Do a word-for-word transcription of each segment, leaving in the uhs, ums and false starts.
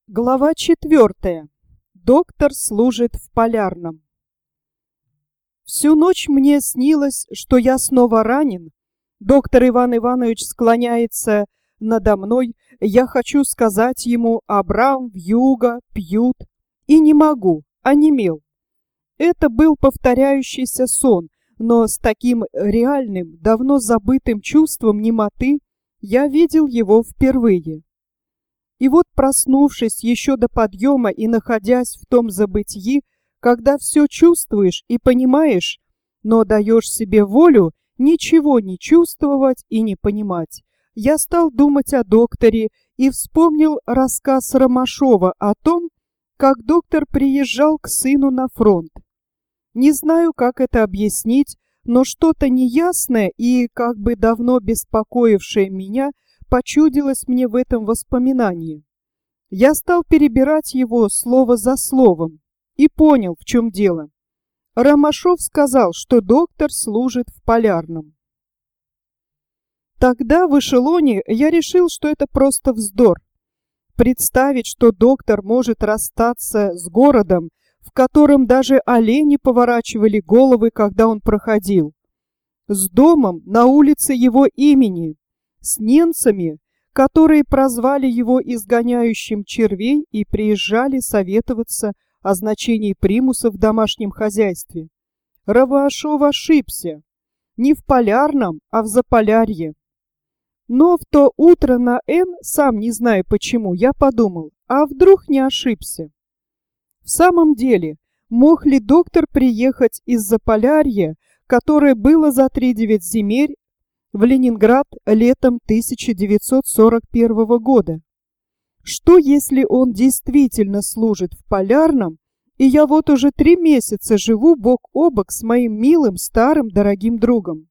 Глава четвертая. Доктор служит в Полярном. Всю ночь мне снилось, что я снова ранен. Доктор Иван Иванович склоняется надо мной. Я хочу сказать ему «Абрам, вьюга, пьют». И не могу, онемел. Это был повторяющийся сон, но с таким реальным, давно забытым чувством немоты я видел его впервые. И вот, проснувшись еще до подъема и находясь в том забытьи, когда все чувствуешь и понимаешь, но даешь себе волю ничего не чувствовать и не понимать, я стал думать о докторе и вспомнил рассказ Ромашова о том, как доктор приезжал к сыну на фронт. Не знаю, как это объяснить, но что-то неясное и как бы давно беспокоившее меня почудилось мне в этом воспоминании. Я стал перебирать его слово за словом и понял, в чем дело. Ромашов сказал, что доктор служит в Полярном. Тогда в эшелоне я решил, что это просто вздор. Представить, что доктор может расстаться с городом, в котором даже олени поворачивали головы, когда он проходил, с домом на улице его имени, с немцами, которые прозвали его изгоняющим червей и приезжали советоваться о значении примуса в домашнем хозяйстве. Ромашов ошибся. Не в Полярном, а в Заполярье. Но в то утро на Н, сам не знаю почему, я подумал, а вдруг не ошибся? В самом деле, мог ли доктор приехать из Заполярья, которое было за тридевять земель, в Ленинград летом тысяча девятьсот сорок первого года? Что, если он действительно служит в Полярном, и я вот уже три месяца живу бок о бок с моим милым, старым, дорогим другом?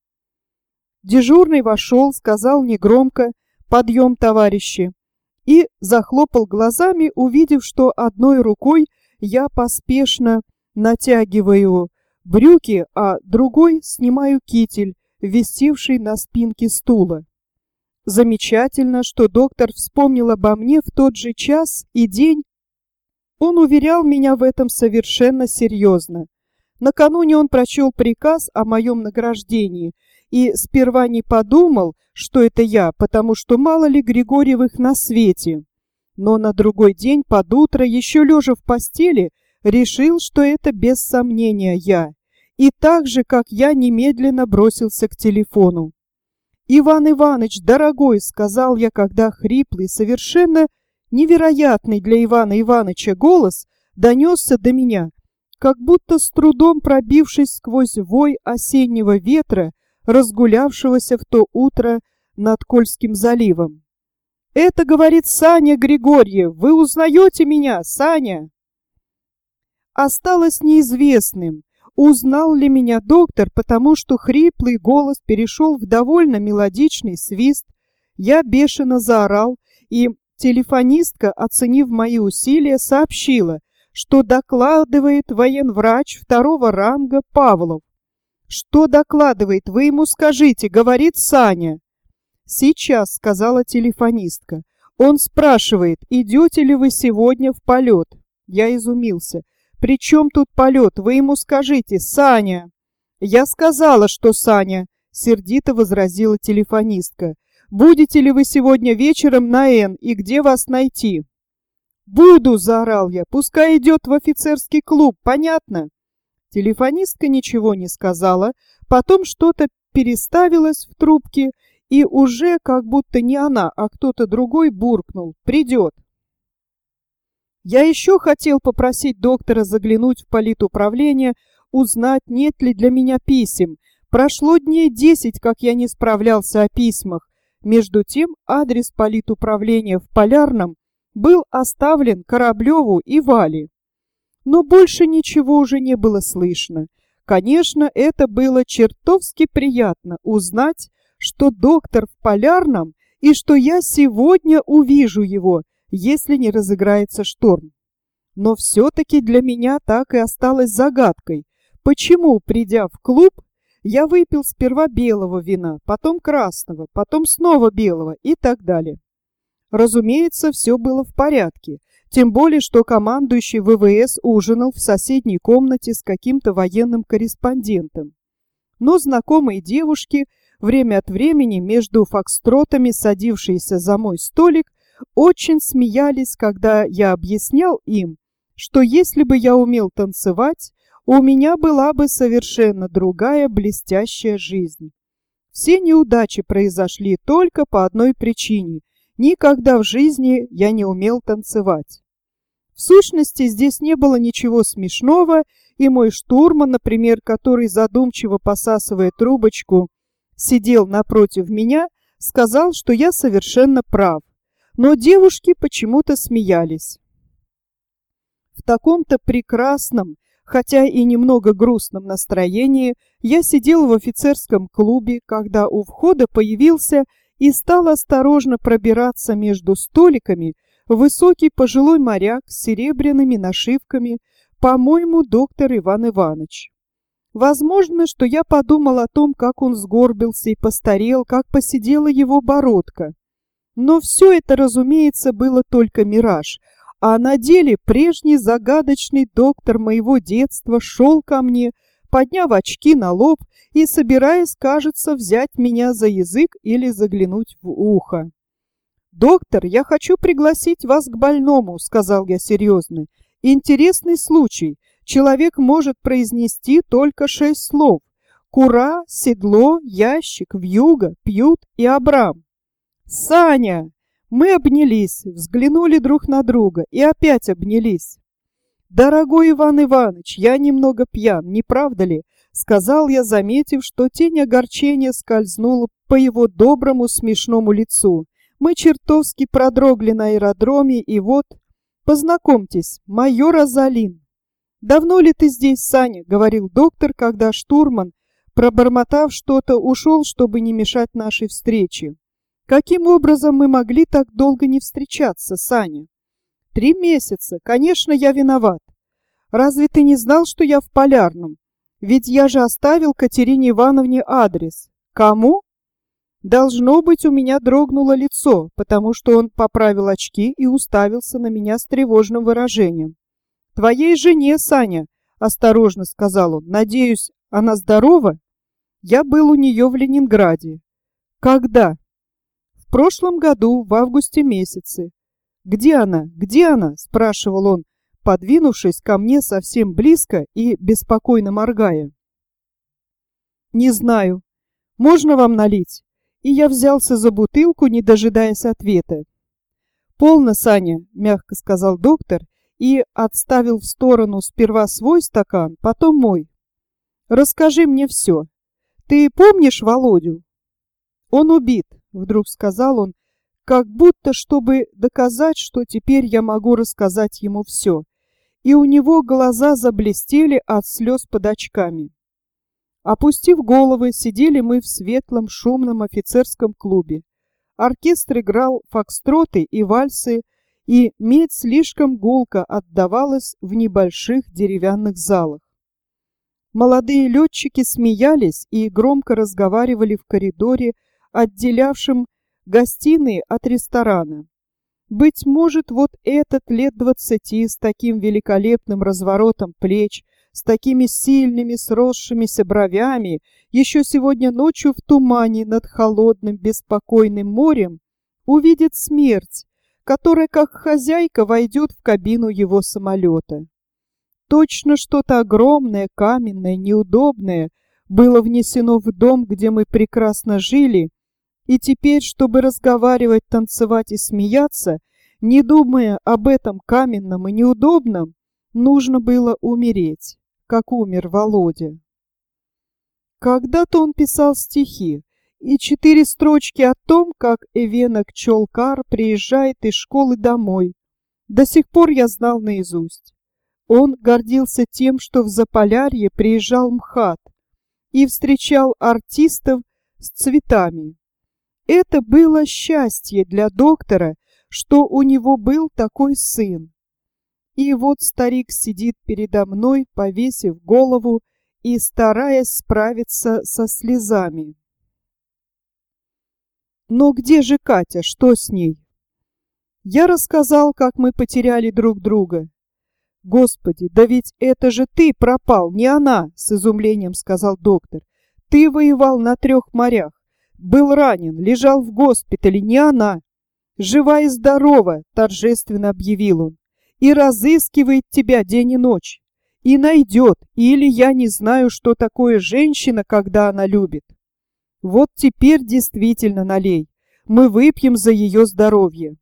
Дежурный вошел, сказал негромко «Подъем, товарищи!» и захлопал глазами, увидев, что одной рукой я поспешно натягиваю брюки, а другой снимаю китель, висевший на спинке стула. Замечательно, что доктор вспомнил обо мне в тот же час и день. Он уверял меня в этом совершенно серьезно. Накануне он прочел приказ о моем награждении и сперва не подумал, что это я, потому что мало ли Григорьевых на свете. Но на другой день под утро, еще лежа в постели, решил, что это без сомнения я. И так же, как я, немедленно бросился к телефону. «Иван Иваныч, дорогой», — сказал я, когда хриплый, совершенно невероятный для Ивана Иваныча голос донесся до меня, как будто с трудом пробившись сквозь вой осеннего ветра, разгулявшегося в то утро над Кольским заливом. «Это, — говорит, — Саня Григорьев. Вы узнаете меня, Саня?» Осталось неизвестным, узнал ли меня доктор, потому что хриплый голос перешел в довольно мелодичный свист. Я бешено заорал, и телефонистка, оценив мои усилия, сообщила, что докладывает военврач второго ранга Павлов. «Что докладывает? Вы ему скажите, — говорит Саня». «Сейчас», — сказала телефонистка. «Он спрашивает, идете ли вы сегодня в полет?» Я изумился. «При чем тут полет? Вы ему скажите, Саня!» «Я сказала, что Саня!» — сердито возразила телефонистка. «Будете ли вы сегодня вечером на Н и где вас найти?» «Буду!» — заорал я. «Пускай идет в офицерский клуб, понятно?» Телефонистка ничего не сказала, потом что-то переставилось в трубке, и уже как будто не она, а кто-то другой буркнул: «Придет». Я еще хотел попросить доктора заглянуть в политуправление, узнать, нет ли для меня писем. Прошло дней десять, как я не справлялся о письмах. Между тем адрес политуправления в Полярном был оставлен Кораблеву и Вале. Но больше ничего уже не было слышно. Конечно, это было чертовски приятно узнать, что доктор в Полярном и что я сегодня увижу его, если не разыграется шторм. Но все-таки для меня так и осталось загадкой, почему, придя в клуб, я выпил сперва белого вина, потом красного, потом снова белого и так далее. Разумеется, все было в порядке, тем более, что командующий ВВС ужинал в соседней комнате с каким-то военным корреспондентом. Но знакомые девушки, время от времени между фокстротами садившиеся за мой столик, очень смеялись, когда я объяснял им, что если бы я умел танцевать, у меня была бы совершенно другая блестящая жизнь. Все неудачи произошли только по одной причине. Никогда в жизни я не умел танцевать. В сущности, здесь не было ничего смешного, и мой штурман, например, который, задумчиво посасывая трубочку, сидел напротив меня, сказал, что я совершенно прав. Но девушки почему-то смеялись. В таком-то прекрасном, хотя и немного грустном настроении, я сидел в офицерском клубе, когда у входа появился и стал осторожно пробираться между столиками высокий пожилой моряк с серебряными нашивками, по-моему, доктор Иван Иванович. Возможно, что я подумал о том, как он сгорбился и постарел, как поседела его бородка. Но все это, разумеется, было только мираж, а на деле прежний загадочный доктор моего детства шел ко мне, подняв очки на лоб и собираясь, кажется, взять меня за язык или заглянуть в ухо. «Доктор, я хочу пригласить вас к больному», — сказал я серьезно. «Интересный случай. Человек может произнести только шесть слов. Кура, седло, ящик, вьюга, пьют и абрам». «Саня!» Мы обнялись, взглянули друг на друга и опять обнялись. «Дорогой Иван Иванович, я немного пьян, не правда ли?» — сказал я, заметив, что тень огорчения скользнула по его доброму смешному лицу. «Мы чертовски продрогли на аэродроме, и вот... Познакомьтесь, майор Азалин». «Давно ли ты здесь, Саня?» — говорил доктор, когда штурман, пробормотав что-то, ушел, чтобы не мешать нашей встрече. «Каким образом мы могли так долго не встречаться, Саня?» «Три месяца. Конечно, я виноват. Разве ты не знал, что я в Полярном? Ведь я же оставил Катерине Ивановне адрес. Кому?» Должно быть, у меня дрогнуло лицо, потому что он поправил очки и уставился на меня с тревожным выражением. «Твоей жене, Саня», — осторожно сказал он. «Надеюсь, она здорова?» «Я был у нее в Ленинграде». «Когда?» «В прошлом году, в августе месяце». «Где она? Где она?» — спрашивал он, подвинувшись ко мне совсем близко и беспокойно моргая. «Не знаю. Можно вам налить?» И я взялся за бутылку, не дожидаясь ответа. «Полно, Саня», — мягко сказал доктор и отставил в сторону сперва свой стакан, потом мой. «Расскажи мне все. Ты помнишь Володю?» «Он убит», — вдруг сказал он, как будто чтобы доказать, что теперь я могу рассказать ему все. И у него глаза заблестели от слез под очками. Опустив головы, сидели мы в светлом шумном офицерском клубе. Оркестр играл фокстроты и вальсы, и медь слишком гулко отдавалась в небольших деревянных залах. Молодые летчики смеялись и громко разговаривали в коридоре, отделявшем гостиные от ресторана. Быть может, вот этот лет двадцати с таким великолепным разворотом плеч, с такими сильными сросшимися бровями, еще сегодня ночью в тумане над холодным беспокойным морем увидит смерть, которая как хозяйка войдет в кабину его самолета. Точно что-то огромное, каменное, неудобное было внесено в дом, где мы прекрасно жили, и теперь, чтобы разговаривать, танцевать и смеяться, не думая об этом каменном и неудобном, нужно было умереть, как умер Володя. Когда-то он писал стихи, и четыре строчки о том, как Эвенок Чолкар приезжает из школы домой, до сих пор я знал наизусть. Он гордился тем, что в Заполярье приезжал МХАТ и встречал артистов с цветами. Это было счастье для доктора, что у него был такой сын. И вот старик сидит передо мной, повесив голову и стараясь справиться со слезами. Но где же Катя? Что с ней? Я рассказал, как мы потеряли друг друга. «Господи, да ведь это же ты пропал, не она!» — с изумлением сказал доктор. «Ты воевал на трех морях, был ранен, лежал в госпитале, не она! Жива и здорова!» — торжественно объявил он. «И разыскивает тебя день и ночь. И найдет, или я не знаю, что такое женщина, когда она любит. Вот теперь действительно налей, мы выпьем за ее здоровье».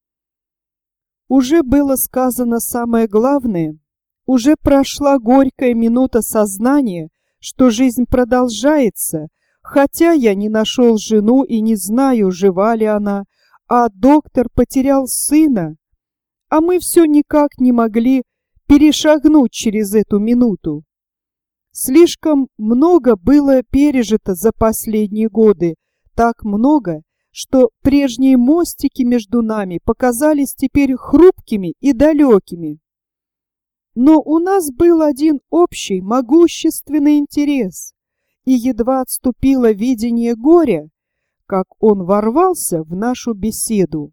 Уже было сказано самое главное, уже прошла горькая минута сознания, что жизнь продолжается, хотя я не нашел жену и не знаю, жива ли она, а доктор потерял сына, а мы все никак не могли перешагнуть через эту минуту. Слишком много было пережито за последние годы, так много, что прежние мостики между нами показались теперь хрупкими и далекими. Но у нас был один общий, могущественный интерес, и едва отступило видение горя, как он ворвался в нашу беседу.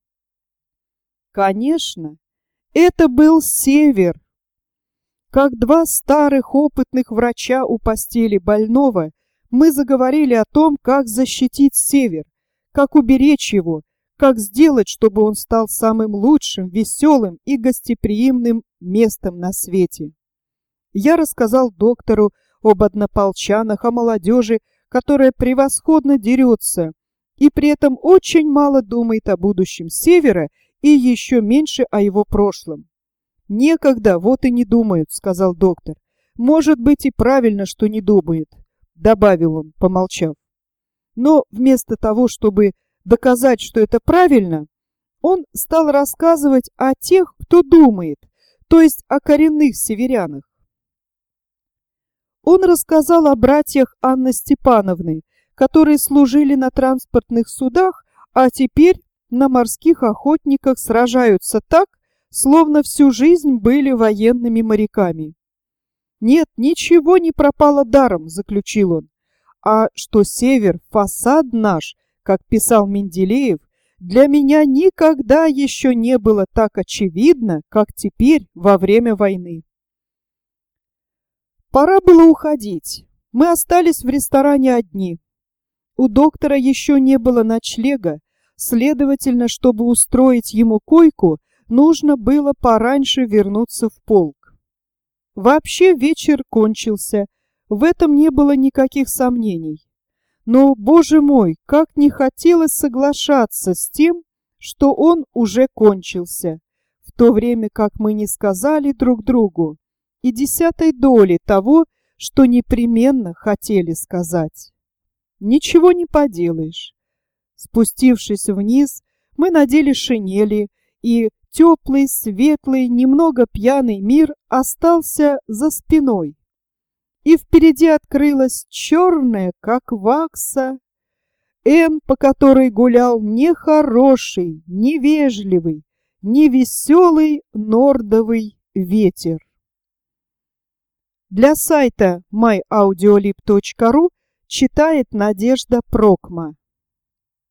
Конечно, это был Север. Как два старых опытных врача у постели больного, мы заговорили о том, как защитить Север, как уберечь его, как сделать, чтобы он стал самым лучшим, веселым и гостеприимным местом на свете. Я рассказал доктору об однополчанах, о молодежи, которая превосходно дерется и при этом очень мало думает о будущем Севера и еще меньше о его прошлом. «Некогда, вот и не думают», — сказал доктор. «Может быть, и правильно, что не думает», — добавил он, помолчав. Но вместо того, чтобы доказать, что это правильно, он стал рассказывать о тех, кто думает, то есть о коренных северянах. Он рассказал о братьях Анны Степановны, которые служили на транспортных судах, а теперь на морских охотниках сражаются так, словно всю жизнь были военными моряками. «Нет, ничего не пропало даром», — заключил он. «А что Север — фасад наш, как писал Менделеев, для меня никогда еще не было так очевидно, как теперь во время войны». Пора было уходить. Мы остались в ресторане одни. У доктора еще не было ночлега, следовательно, чтобы устроить ему койку, нужно было пораньше вернуться в полк. Вообще вечер кончился, в этом не было никаких сомнений. Но, боже мой, как не хотелось соглашаться с тем, что он уже кончился, в то время как мы не сказали друг другу и десятой доли того, что непременно хотели сказать. Ничего не поделаешь. Спустившись вниз, мы надели шинели, и теплый, светлый, немного пьяный мир остался за спиной. И впереди открылась черная, как вакса, Н, по которой гулял нехороший, невежливый, невеселый нордовый ветер. Для сайта май аудиолиб точка ру читает Надежда Прокма.